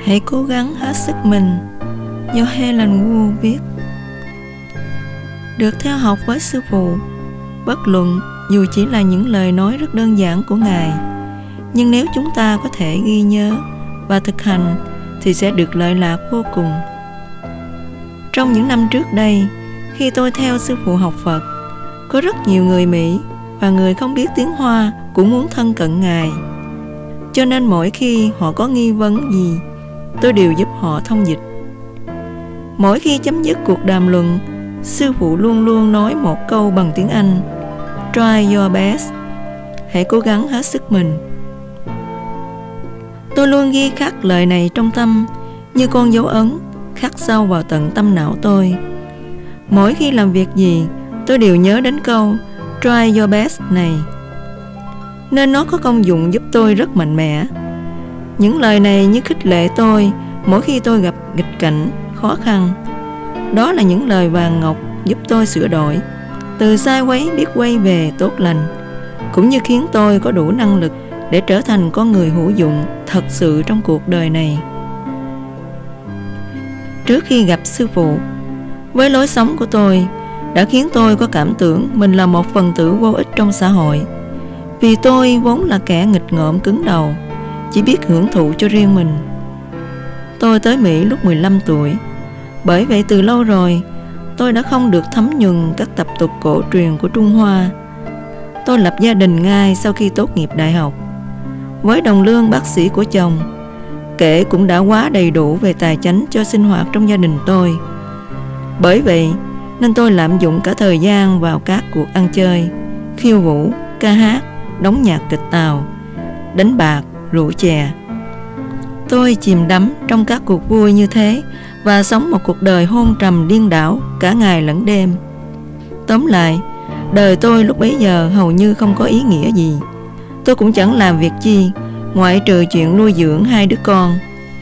Hãy cố gắng hết sức mình, do Helen Wu viết. Được theo học với sư phụ, bất luận dù chỉ là những lời nói rất đơn giản của Ngài, nhưng nếu chúng ta có thể ghi nhớ và thực hành thì sẽ được lợi lạc vô cùng. Trong những năm trước đây, khi tôi theo sư phụ học Phật, có rất nhiều người Mỹ và người không biết tiếng Hoa cũng muốn thân cận Ngài. Cho nên mỗi khi họ có nghi vấn gì, tôi đều giúp họ thông dịch. Mỗi khi chấm dứt cuộc đàm luận, sư phụ luôn luôn nói một câu bằng tiếng Anh: Try your best. Hãy cố gắng hết sức mình. Tôi luôn ghi khắc lời này trong tâm, như con dấu ấn khắc sâu vào tận tâm não tôi. Mỗi khi làm việc gì, tôi đều nhớ đến câu Try your best này, nên nó có công dụng giúp tôi rất mạnh mẽ. Những lời này như khích lệ tôi mỗi khi tôi gặp nghịch cảnh, khó khăn. Đó là những lời vàng ngọc giúp tôi sửa đổi, từ sai quấy biết quay về tốt lành, cũng như khiến tôi có đủ năng lực để trở thành con người hữu dụng thật sự trong cuộc đời này. Trước khi gặp sư phụ, với lối sống của tôi đã khiến tôi có cảm tưởng mình là một phần tử vô ích trong xã hội, vì tôi vốn là kẻ nghịch ngợm cứng đầu, chỉ biết hưởng thụ cho riêng mình. Tôi tới Mỹ lúc 15 tuổi, bởi vậy từ lâu rồi tôi đã không được thấm nhuần các tập tục cổ truyền của Trung Hoa. Tôi lập gia đình ngay sau khi tốt nghiệp đại học, với đồng lương bác sĩ của chồng, kể cũng đã quá đầy đủ về tài chánh cho sinh hoạt trong gia đình tôi. Bởi vậy nên tôi lạm dụng cả thời gian vào các cuộc ăn chơi, khiêu vũ, ca hát, đóng nhạc kịch tàu, đánh bạc, rượu chè. Tôi chìm đắm trong các cuộc vui như thế và sống một cuộc đời hôn trầm điên đảo cả ngày lẫn đêm. Tóm lại, đời tôi lúc bấy giờ hầu như không có ý nghĩa gì. Tôi cũng chẳng làm việc chi ngoại trừ chuyện nuôi dưỡng 2 đứa con.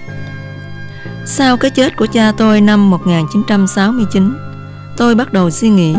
Sau cái chết của cha tôi năm 1969, tôi bắt đầu suy nghĩ,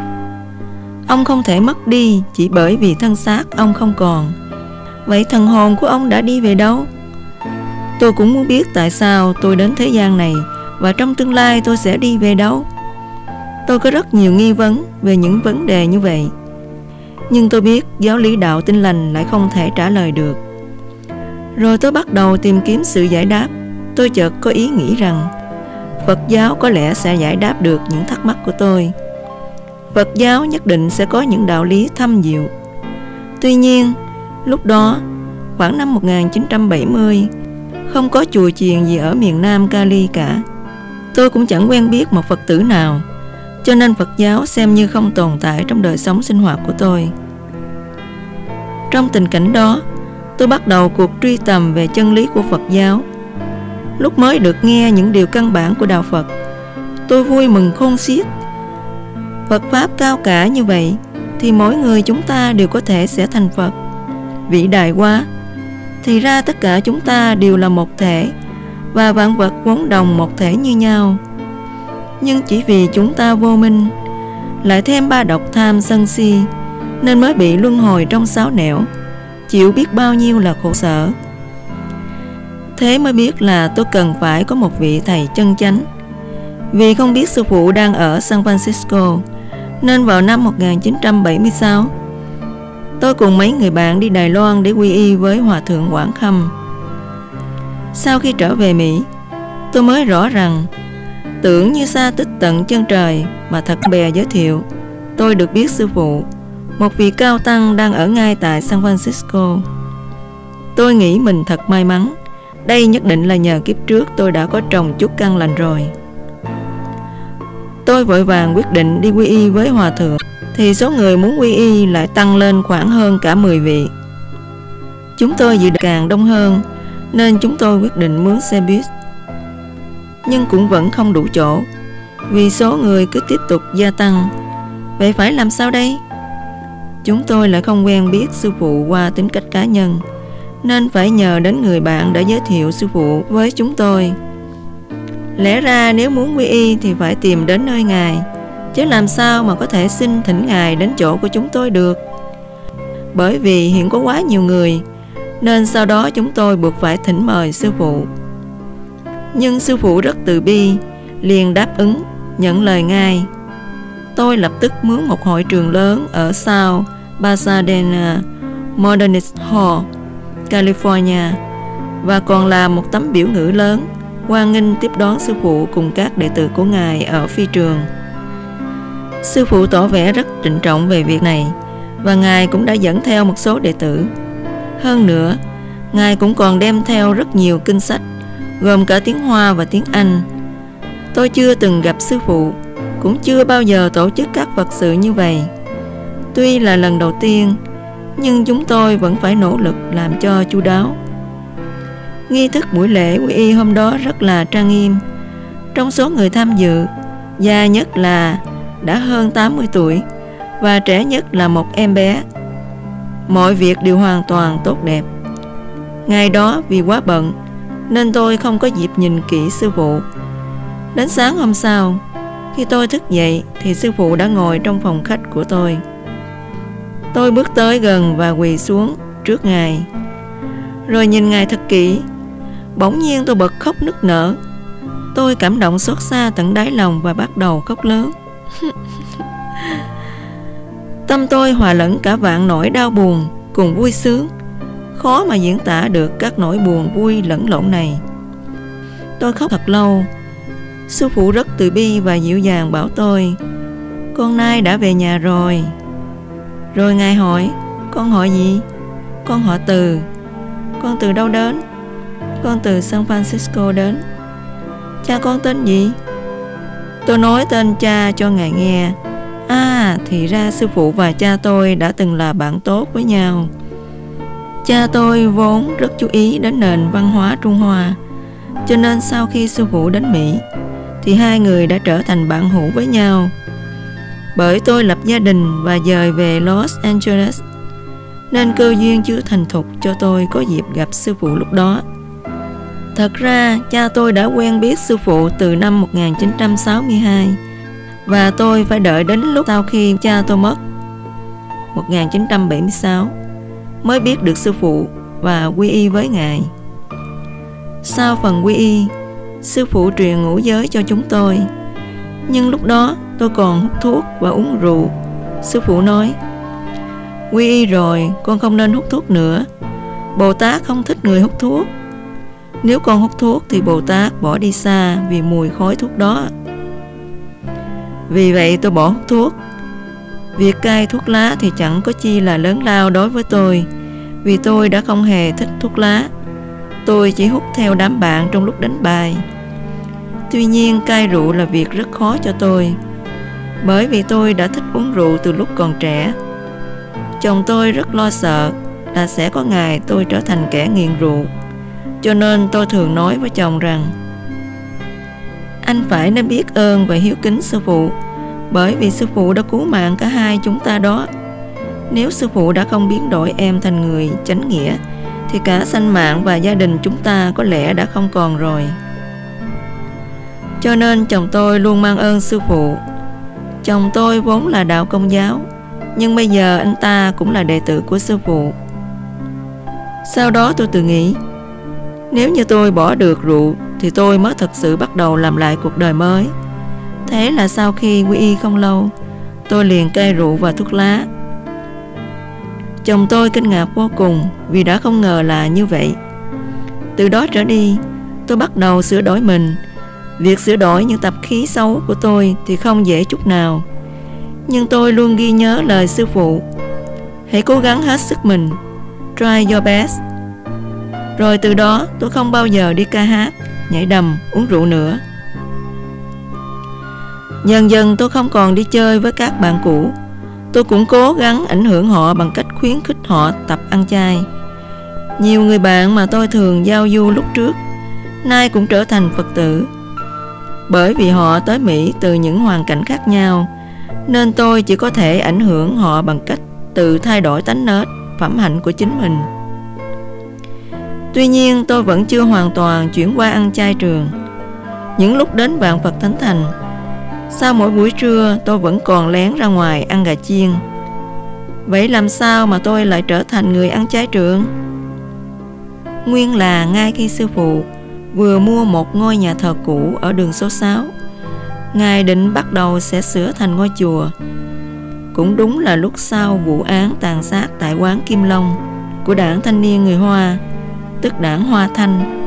ông không thể mất đi chỉ bởi vì thân xác ông không còn. Vậy thần hồn của ông đã đi về đâu? Tôi cũng muốn biết tại sao tôi đến thế gian này, và trong tương lai tôi sẽ đi về đâu. Tôi có rất nhiều nghi vấn về những vấn đề như vậy, nhưng tôi biết giáo lý đạo Tin Lành lại không thể trả lời được. Rồi tôi bắt đầu tìm kiếm sự giải đáp. Tôi chợt có ý nghĩ rằng Phật giáo có lẽ sẽ giải đáp được những thắc mắc của tôi. Phật giáo nhất định sẽ có những đạo lý thâm diệu. Tuy nhiên, lúc đó, khoảng năm 1970, không có chùa chiền gì ở miền Nam Cali cả. Tôi cũng chẳng quen biết một Phật tử nào, cho nên Phật giáo xem như không tồn tại trong đời sống sinh hoạt của tôi. Trong tình cảnh đó, tôi bắt đầu cuộc truy tầm về chân lý của Phật giáo. Lúc mới được nghe những điều căn bản của đạo Phật, tôi vui mừng khôn xiết. Phật Pháp cao cả như vậy thì mỗi người chúng ta đều có thể sẽ thành Phật. Vĩ đại quá! Thì ra tất cả chúng ta đều là một thể, và vạn vật vốn đồng một thể như nhau. Nhưng chỉ vì chúng ta vô minh, lại thêm 3 độc tham sân si, nên mới bị luân hồi trong 6 nẻo, chịu biết bao nhiêu là khổ sở. Thế mới biết là tôi cần phải có một vị thầy chân chánh. Vì không biết sư phụ đang ở San Francisco, nên vào năm 1976, tôi cùng mấy người bạn đi Đài Loan để quy y với Hòa thượng Quảng Khâm. Sau khi trở về Mỹ, tôi mới rõ rằng tưởng như xa tích tận chân trời mà thật bè giới thiệu. Tôi được biết sư phụ, một vị cao tăng đang ở ngay tại San Francisco. Tôi nghĩ mình thật may mắn. Đây nhất định là nhờ kiếp trước tôi đã có trồng chút căn lành rồi. Tôi vội vàng quyết định đi quy y với Hòa thượng, thì số người muốn quy y lại tăng lên khoảng hơn cả 10 vị. Chúng tôi dự định càng đông hơn, nên chúng tôi quyết định mướn xe buýt. Nhưng cũng vẫn không đủ chỗ, vì số người cứ tiếp tục gia tăng. Vậy phải làm sao đây? Chúng tôi lại không quen biết sư phụ qua tính cách cá nhân, nên phải nhờ đến người bạn đã giới thiệu sư phụ với chúng tôi. Lẽ ra nếu muốn quy y thì phải tìm đến nơi Ngài, chứ làm sao mà có thể xin thỉnh Ngài đến chỗ của chúng tôi được. Bởi vì hiện có quá nhiều người, nên sau đó chúng tôi buộc phải thỉnh mời sư phụ. Nhưng sư phụ rất từ bi, liền đáp ứng, nhận lời ngay. Tôi lập tức mướn một hội trường lớn ở South Pasadena Modernist Hall, California, và còn làm một tấm biểu ngữ lớn hoan nghênh tiếp đón sư phụ cùng các đệ tử của Ngài ở phi trường. Sư phụ tỏ vẻ rất trịnh trọng về việc này, và Ngài cũng đã dẫn theo một số đệ tử. Hơn nữa, Ngài cũng còn đem theo rất nhiều kinh sách, gồm cả tiếng Hoa và tiếng Anh. Tôi chưa từng gặp sư phụ, cũng chưa bao giờ tổ chức các vật sự như vậy. Tuy là lần đầu tiên, nhưng chúng tôi vẫn phải nỗ lực làm cho chu đáo. Nghi thức buổi lễ quy y hôm đó rất là trang nghiêm. Trong số người tham dự, già nhất là đã hơn 80 tuổi và trẻ nhất là một em bé. Mọi việc đều hoàn toàn tốt đẹp. Ngày đó vì quá bận nên tôi không có dịp nhìn kỹ sư phụ. Đến sáng hôm sau, khi tôi thức dậy thì sư phụ đã ngồi trong phòng khách của tôi. Tôi bước tới gần và quỳ xuống trước Ngài, rồi nhìn Ngài thật kỹ. Bỗng nhiên tôi bật khóc nức nở. Tôi cảm động xót xa tận đáy lòng và bắt đầu khóc lớn. Tâm tôi hòa lẫn cả vạn nỗi đau buồn cùng vui sướng, khó mà diễn tả được các nỗi buồn vui lẫn lộn này. Tôi khóc thật lâu. Sư phụ rất từ bi và dịu dàng bảo tôi: con nay đã về nhà rồi. Rồi Ngài hỏi: con họ gì? Con họ Từ. Con từ đâu đến? Con từ San Francisco đến. Cha con tên gì? Tôi nói tên cha cho Ngài nghe. Thì ra sư phụ và cha tôi đã từng là bạn tốt với nhau. Cha tôi vốn rất chú ý đến nền văn hóa Trung Hoa, cho nên sau khi sư phụ đến Mỹ thì hai người đã trở thành bạn hữu với nhau. Bởi tôi lập gia đình và dời về Los Angeles, nên cơ duyên chưa thành thục cho tôi có dịp gặp sư phụ lúc đó. Thật ra cha tôi đã quen biết sư phụ từ năm 1962, và tôi phải đợi đến lúc sau khi cha tôi mất 1976 mới biết được sư phụ và quy y với Ngài. Sau phần quy y, sư phụ truyền ngũ giới cho chúng tôi. Nhưng lúc đó tôi còn hút thuốc và uống rượu. Sư phụ nói: quy y rồi, con không nên hút thuốc nữa. Bồ Tát không thích người hút thuốc. Nếu con hút thuốc thì Bồ Tát bỏ đi xa vì mùi khói thuốc đó. Vì vậy tôi bỏ hút thuốc. Việc cai thuốc lá thì chẳng có chi là lớn lao đối với tôi, vì tôi đã không hề thích thuốc lá. Tôi chỉ hút theo đám bạn trong lúc đánh bài. Tuy nhiên cai rượu là việc rất khó cho tôi, bởi vì tôi đã thích uống rượu từ lúc còn trẻ. Chồng tôi rất lo sợ là sẽ có ngày tôi trở thành kẻ nghiện rượu, cho nên tôi thường nói với chồng rằng: anh phải nên biết ơn và hiếu kính sư phụ, bởi vì sư phụ đã cứu mạng cả hai chúng ta đó. Nếu sư phụ đã không biến đổi em thành người chánh nghĩa thì cả sanh mạng và gia đình chúng ta có lẽ đã không còn rồi. Cho nên chồng tôi luôn mang ơn sư phụ. Chồng tôi vốn là đạo Công giáo, nhưng bây giờ anh ta cũng là đệ tử của sư phụ. Sau đó tôi tự nghĩ, nếu như tôi bỏ được rượu thì tôi mới thật sự bắt đầu làm lại cuộc đời mới. Thế là sau khi quy y không lâu, tôi liền cai rượu và thuốc lá. Chồng tôi kinh ngạc vô cùng vì đã không ngờ là như vậy. Từ đó trở đi, tôi bắt đầu sửa đổi mình. Việc sửa đổi những tập khí xấu của tôi thì không dễ chút nào. Nhưng tôi luôn ghi nhớ lời sư phụ: hãy cố gắng hết sức mình, try your best. Rồi từ đó tôi không bao giờ đi ca hát, nhảy đầm, uống rượu nữa. Dần dần tôi không còn đi chơi với các bạn cũ. Tôi cũng cố gắng ảnh hưởng họ bằng cách khuyến khích họ tập ăn chay. Nhiều người bạn mà tôi thường giao du lúc trước nay cũng trở thành Phật tử. Bởi vì họ tới Mỹ từ những hoàn cảnh khác nhau, nên tôi chỉ có thể ảnh hưởng họ bằng cách tự thay đổi tánh nết, phẩm hạnh của chính mình. Tuy nhiên tôi vẫn chưa hoàn toàn chuyển qua ăn chay trường. Những lúc đến Vạn Phật Thánh Thành, sau mỗi buổi trưa tôi vẫn còn lén ra ngoài ăn gà chiên. Vậy làm sao mà tôi lại trở thành người ăn chay trường? Nguyên là ngay khi sư phụ vừa mua một ngôi nhà thờ cũ ở đường số 6. Ngài định bắt đầu sẽ sửa thành ngôi chùa. Cũng đúng là lúc sau vụ án tàn sát tại quán Kim Long của đảng thanh niên người Hoa, tức đảng Hoa Thanh.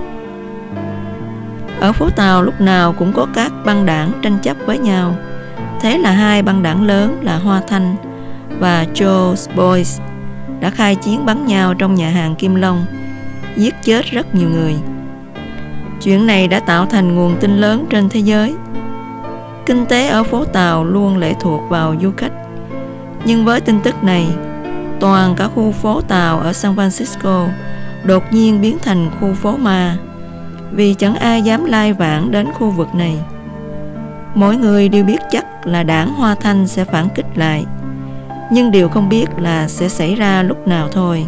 Ở phố Tàu lúc nào cũng có các băng đảng tranh chấp với nhau. Thế là hai băng đảng lớn là Hoa Thanh và Joe's Boys đã khai chiến bắn nhau trong nhà hàng Kim Long, giết chết rất nhiều người. Chuyện này đã tạo thành nguồn tin lớn trên thế giới. Kinh tế ở phố Tàu luôn lệ thuộc vào du khách. Nhưng với tin tức này, toàn cả khu phố Tàu ở San Francisco đột nhiên biến thành khu phố ma, vì chẳng ai dám lai vãng đến khu vực này. Mỗi người đều biết chắc là đảng Hoa Thanh sẽ phản kích lại, nhưng điều không biết là sẽ xảy ra lúc nào thôi.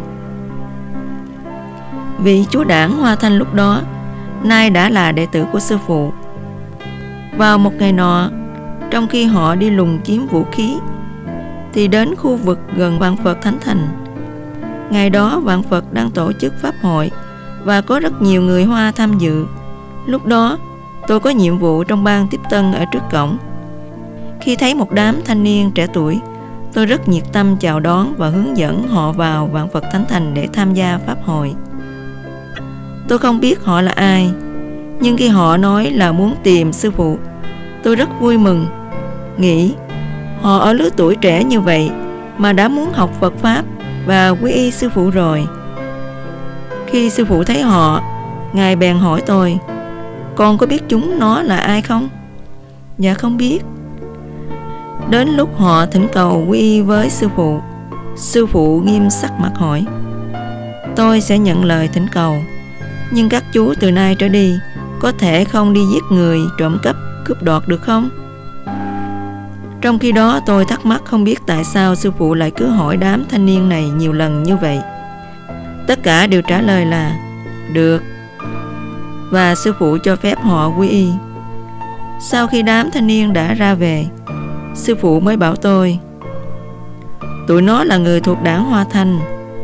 Vị chúa đảng Hoa Thanh lúc đó nay đã là đệ tử của sư phụ. Vào một ngày nọ, trong khi họ đi lùng chiếm vũ khí, thì đến khu vực gần Vạn Phật Thánh Thành. Ngày đó Vạn Phật đang tổ chức pháp hội và có rất nhiều người Hoa tham dự. Lúc đó tôi có nhiệm vụ trong ban tiếp tân ở trước cổng. Khi thấy một đám thanh niên trẻ tuổi, tôi rất nhiệt tâm chào đón và hướng dẫn họ vào Vạn Phật Thánh Thành để tham gia pháp hội. Tôi không biết họ là ai, nhưng khi họ nói là muốn tìm sư phụ, tôi rất vui mừng, nghĩ họ ở lứa tuổi trẻ như vậy mà đã muốn học Phật Pháp và quy y sư phụ rồi. Khi sư phụ thấy họ, Ngài bèn hỏi tôi: "Con có biết chúng nó là ai không?" "Dạ không biết." Đến lúc họ thỉnh cầu quy y với sư phụ nghiêm sắc mặt hỏi: "Tôi sẽ nhận lời thỉnh cầu, nhưng các chú từ nay trở đi có thể không đi giết người, trộm cắp, cướp đoạt được không?" Trong khi đó tôi thắc mắc không biết tại sao sư phụ lại cứ hỏi đám thanh niên này nhiều lần như vậy. Tất cả đều trả lời là được, và sư phụ cho phép họ quy y. Sau khi đám thanh niên đã ra về, sư phụ mới bảo tôi: "Tụi nó là người thuộc đảng Hoa Thanh."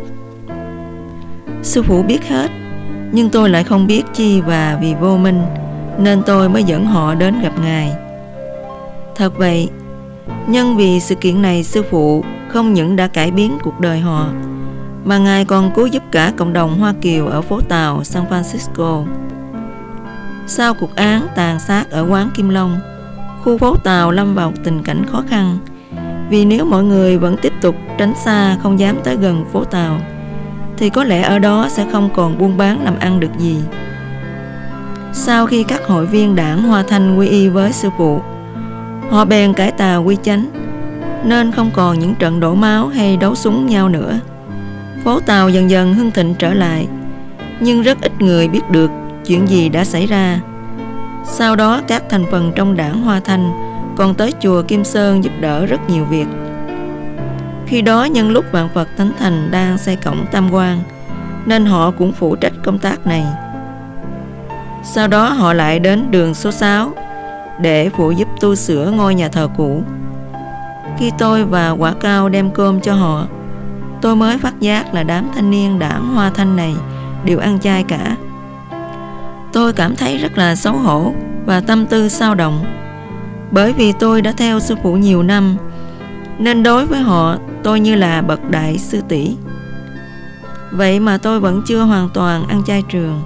Sư phụ biết hết, nhưng tôi lại không biết chi, và vì vô minh nên tôi mới dẫn họ đến gặp Ngài. Thật vậy, nhân vì sự kiện này, sư phụ không những đã cải biến cuộc đời họ, mà Ngài còn cứu giúp cả cộng đồng Hoa Kiều ở phố Tàu, San Francisco. Sau cuộc án tàn sát ở quán Kim Long, khu phố Tàu lâm vào tình cảnh khó khăn, vì nếu mọi người vẫn tiếp tục tránh xa, không dám tới gần phố Tàu, thì có lẽ ở đó sẽ không còn buôn bán làm ăn được gì. Sau khi các hội viên đảng Hoa Thanh quy y với sư phụ, họ bèn cải tà quy chánh, nên không còn những trận đổ máu hay đấu súng nhau nữa. Phố Tàu dần dần hưng thịnh trở lại, nhưng rất ít người biết được chuyện gì đã xảy ra. Sau đó các thành phần trong đảng Hoa Thanh còn tới chùa Kim Sơn giúp đỡ rất nhiều việc. Khi đó nhân lúc Vạn Phật Thánh Thành đang xây cổng Tam Quan, nên họ cũng phụ trách công tác này. Sau đó họ lại đến đường số 6 để phụ giúp tu sửa ngôi nhà thờ cũ. Khi tôi và Quả Cao đem cơm cho họ, tôi mới phát giác là đám thanh niên đảng Hoa Thanh này đều ăn chay cả. Tôi cảm thấy rất là xấu hổ và tâm tư xao động, bởi vì tôi đã theo sư phụ nhiều năm, nên đối với họ tôi như là bậc đại sư tỷ. Vậy mà tôi vẫn chưa hoàn toàn ăn chay trường.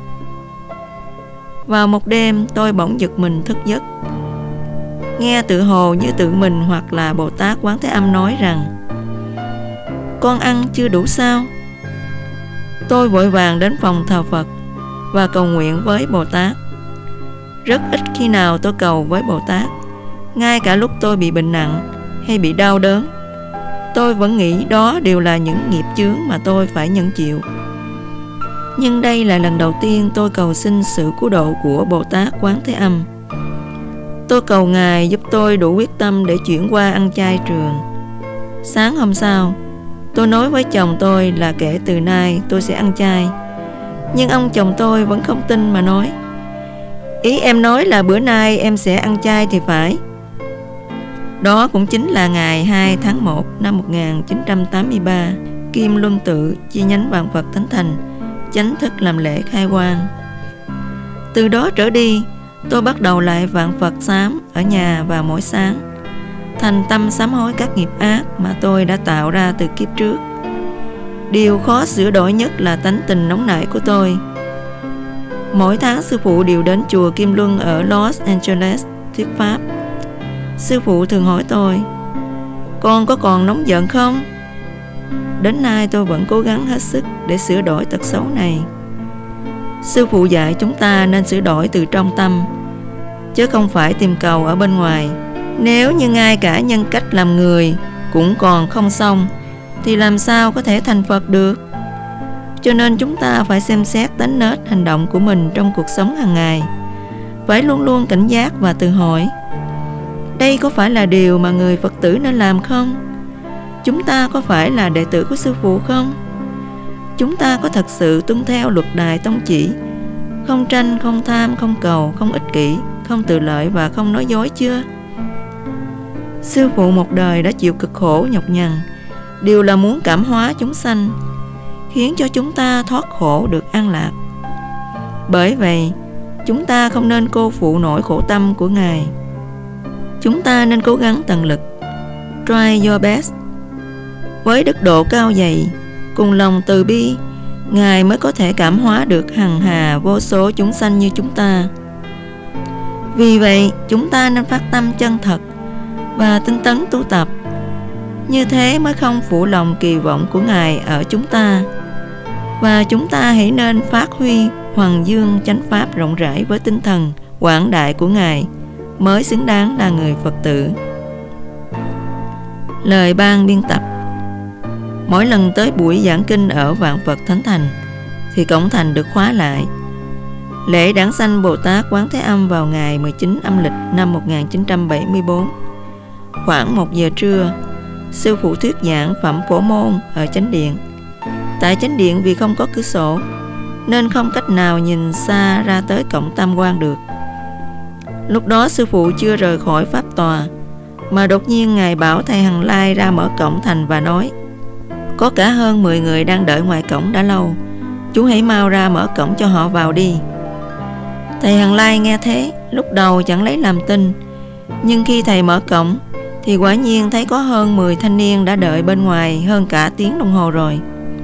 Vào một đêm tôi bỗng giật mình thức giấc, nghe tự hồ như tự mình hoặc là Bồ Tát Quán Thế Âm nói rằng: "Con ăn chưa đủ sao?" Tôi vội vàng đến phòng thờ Phật và cầu nguyện với Bồ Tát. Rất ít khi nào tôi cầu với Bồ Tát, ngay cả lúc tôi bị bệnh nặng hay bị đau đớn, tôi vẫn nghĩ đó đều là những nghiệp chướng mà tôi phải nhận chịu. Nhưng đây là lần đầu tiên tôi cầu xin sự cứu độ của Bồ Tát Quán Thế Âm. Tôi cầu Ngài giúp tôi đủ quyết tâm để chuyển qua ăn chay trường. Sáng hôm sau, tôi nói với chồng tôi là kể từ nay tôi sẽ ăn chay. Nhưng ông chồng tôi vẫn không tin mà nói: "Ý em nói là bữa nay em sẽ ăn chay thì phải." Đó cũng chính là ngày 2 tháng 1 năm 1983, Kim Luân Tự chi nhánh Vạn Phật Thánh Thành chính thức làm lễ khai quang. Từ đó trở đi, tôi bắt đầu lại vạn Phật sám ở nhà vào mỗi sáng, thành tâm sám hối các nghiệp ác mà tôi đã tạo ra từ kiếp trước. Điều khó sửa đổi nhất là tánh tình nóng nảy của tôi. Mỗi tháng sư phụ đều đến chùa Kim Luân ở Los Angeles thuyết pháp. Sư phụ thường hỏi tôi: con có còn nóng giận không? Đến nay tôi vẫn cố gắng hết sức để sửa đổi tật xấu này. Sư phụ dạy chúng ta nên sửa đổi từ trong tâm, chứ không phải tìm cầu ở bên ngoài. Nếu như ngay cả nhân cách làm người cũng còn không xong, thì làm sao có thể thành Phật được? Cho nên chúng ta phải xem xét tánh nết hành động của mình trong cuộc sống hàng ngày, phải luôn luôn cảnh giác và tự hỏi: đây có phải là điều mà người Phật tử nên làm không? Chúng ta có phải là đệ tử của sư phụ không? Chúng ta có thật sự tuân theo luật đài tông chỉ, không tranh, không tham, không cầu, không ích kỷ, không tự lợi và không nói dối chưa? Sư phụ một đời đã chịu cực khổ nhọc nhằn, đều là muốn cảm hóa chúng sanh, khiến cho chúng ta thoát khổ được an lạc. Bởi vậy, chúng ta không nên cô phụ nỗi khổ tâm của Ngài. Chúng ta nên cố gắng tận lực, try your best. Với đức độ cao dày, cùng lòng từ bi, Ngài mới có thể cảm hóa được hằng hà vô số chúng sanh như chúng ta. Vì vậy, chúng ta nên phát tâm chân thật và tinh tấn tu tập. Như thế mới không phụ lòng kỳ vọng của Ngài ở chúng ta. Và chúng ta hãy nên phát huy hoàng dương chánh pháp rộng rãi với tinh thần quảng đại của Ngài, mới xứng đáng là người Phật tử. Lời ban biên tập: mỗi lần tới buổi giảng kinh ở Vạn Phật Thánh Thành thì cổng thành được khóa lại. Lễ đản sanh Bồ Tát Quán Thế Âm vào ngày 19 âm lịch năm 1974. Khoảng 1 giờ trưa, sư phụ thuyết giảng Phẩm Phổ Môn ở chánh điện. Tại chánh điện vì không có cửa sổ, nên không cách nào nhìn xa ra tới cổng Tam Quan được. Lúc đó sư phụ chưa rời khỏi pháp tòa, mà đột nhiên Ngài bảo thầy Hằng Lai ra mở cổng thành và nói: có cả hơn 10 người đang đợi ngoài cổng đã lâu, chú hãy mau ra mở cổng cho họ vào đi. Thầy Hằng Lai nghe thế, lúc đầu chẳng lấy làm tin, nhưng khi thầy mở cổng thì quả nhiên thấy có hơn 10 thanh niên đã đợi bên ngoài hơn cả tiếng đồng hồ rồi.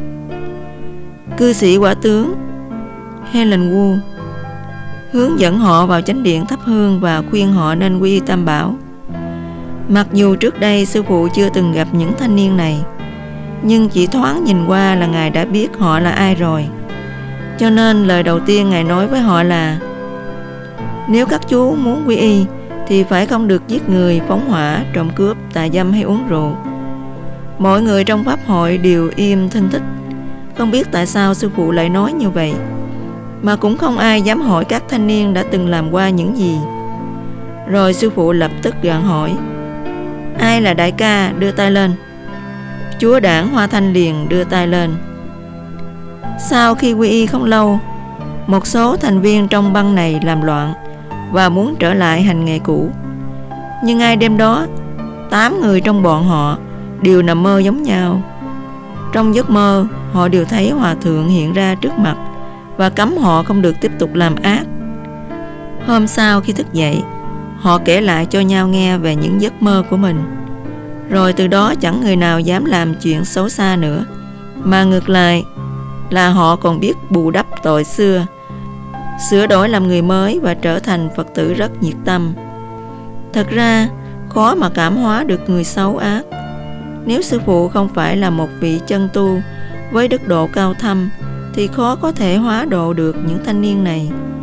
Cư sĩ quả tướng Helen Wu hướng dẫn họ vào chánh điện thắp hương và khuyên họ nên quy y Tam Bảo. Mặc dù trước đây sư phụ chưa từng gặp những thanh niên này, nhưng chỉ thoáng nhìn qua là Ngài đã biết họ là ai rồi. Cho nên lời đầu tiên Ngài nói với họ là: nếu các chú muốn quy y thì phải không được giết người, phóng hỏa, trộm cướp, tà dâm hay uống rượu. Mọi người trong pháp hội đều im thinh thích, không biết tại sao sư phụ lại nói như vậy, mà cũng không ai dám hỏi các thanh niên đã từng làm qua những gì. Rồi sư phụ lập tức gặng hỏi: ai là đại ca, đưa tay lên. Chúa Đảng Hoa Thanh liền đưa tay lên. Sau khi quy y không lâu, một số thành viên trong băng này làm loạn và muốn trở lại hành nghề cũ. Nhưng ngay đêm đó, 8 người trong bọn họ đều nằm mơ giống nhau. Trong giấc mơ, họ đều thấy Hòa Thượng hiện ra trước mặt và cấm họ không được tiếp tục làm ác. Hôm sau khi thức dậy, họ kể lại cho nhau nghe về những giấc mơ của mình. Rồi từ đó chẳng người nào dám làm chuyện xấu xa nữa, mà ngược lại là họ còn biết bù đắp tội xưa, sửa đổi làm người mới và trở thành Phật tử rất nhiệt tâm. Thật ra khó mà cảm hóa được người xấu ác. Nếu sư phụ không phải là một vị chân tu với đức độ cao thâm thì khó có thể hóa độ được những thanh niên này.